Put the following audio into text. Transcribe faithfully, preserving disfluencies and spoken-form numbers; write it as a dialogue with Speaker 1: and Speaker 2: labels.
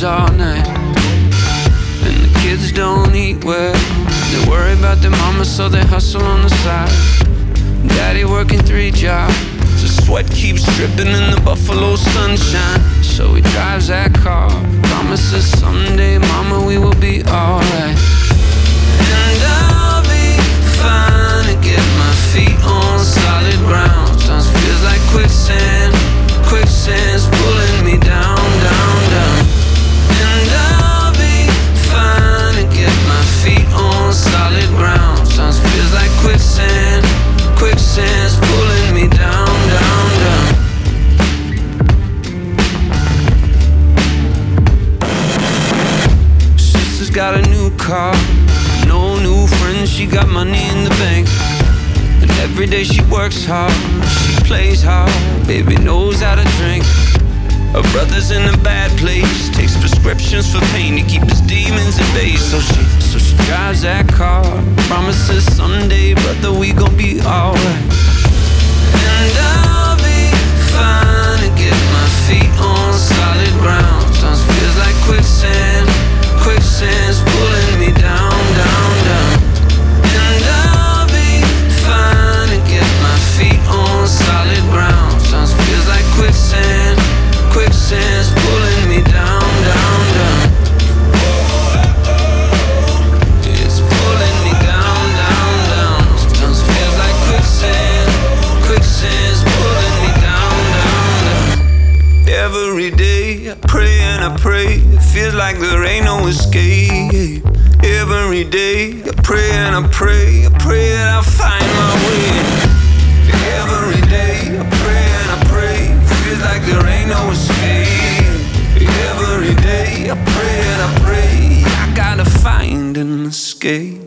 Speaker 1: hours all night, and the kids don't eat well. They worry about their mama, so they hustle on the side. Daddy working three jobs, the sweat keeps dripping in the Buffalo sunshine. So he drives that car, promises someday, mama, we will be alright. And I'll be fine to get my feet on solid ground. Sometimes feels like quicksand, quicksand's pulling me down, down, down. And I'll be fine to get my feet on solid ground. Sometimes feels like quicksand, quicksand's pulling me down, down, down. Sister's got a new car, no new friends, she got money in the bank. And every day she works hard, she plays hard, baby knows how to drink. Her brother's in a bad place, takes prescriptions for pain to keep his demons at bay. So she, so she drives that car, promises someday, brother, we gon' be alright. And I'll be fine to get my feet on solid ground. Sometimes feels like quicksand, quicksand's pulling me down, down, down. And I'll be fine to get my feet on solid ground. Sometimes feels like quicksand, quicksand's pulling me down, down, down. It's pulling me down, down, down. Sometimes feels like quicksand, quicksand's pulling me down, down, down. Every day I pray and I pray, it feels like there ain't no escape. Every day I pray and I pray, I pray that I'll find my way. Every day I pray and I pray, it feels like there ain't no escape. Every day I pray and I pray, I gotta find an escape.